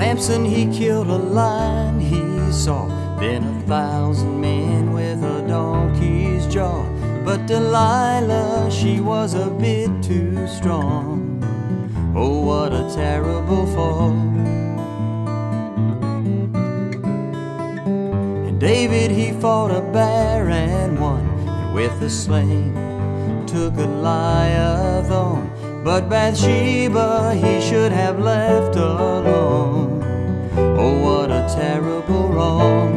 Samson, he killed a lion he saw, then 1,000 men with a donkey's jaw. But Delilah, she was a bit too strong. Oh, what a terrible fall. And David, he fought a bear and won, and with a sling took Goliath on. But Bathsheba, he should have left alone. Oh, what a terrible wrong.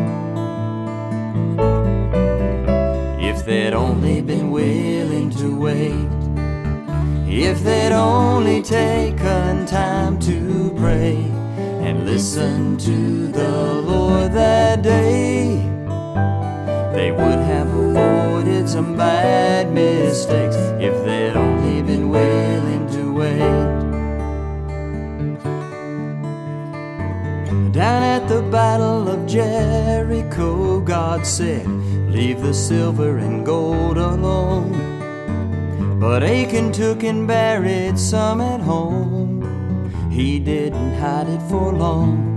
If they'd only been willing to wait, if they'd only taken time to pray and listen to the Lord that day, they would have avoided some bad mistakes. If they'd only been willing to wait. Down at the Battle of Jericho, God said, leave the silver and gold alone. But Achan took and buried some at home. He didn't hide it for long.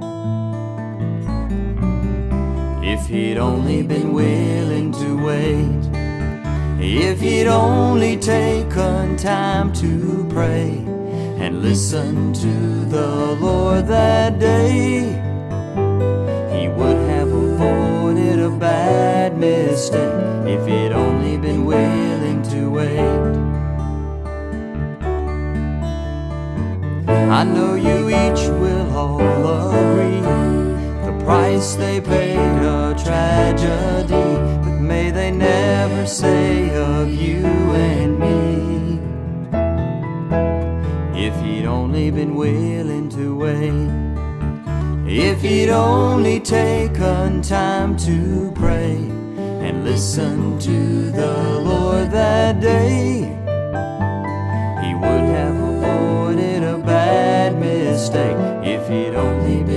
If he'd only been willing to wait, if he'd only taken time to pray and listen to the Lord that day, he would have avoided a bad mistake. If he'd only been willing to wait. I know you each will all agree the price they paid a tragedy, but may they never say of you and me. If he'd only been willing to wait, if he'd only taken time to pray and listen to the Lord that day, he would have avoided a bad mistake. If he'd only